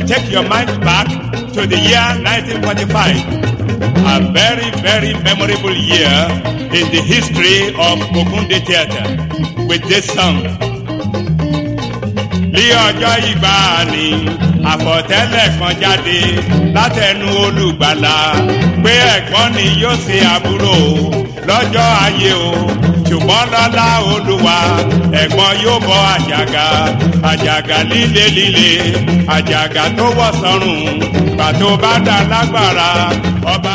take your mind back to the year 1945, a very, very memorable year in the history of Ogunde Theatre, with this song. Ní ọjọ́ ìgbàanì, àfọ̀tẹ́lẹ̀ kan jáde látẹnu olùgbàlà pé ẹ̀gbọ́n ni yóò ṣe àbúrò lọ́jọ́ ayé o. Ṣùgbọ́n lọ́lá Olúwa ẹ̀gbọ́n yóò bọ́ àjàgà, àjàgà líle líle, àjàgà tó wọ̀ sọ́rùn, pàtó bá dá lágbára ọba.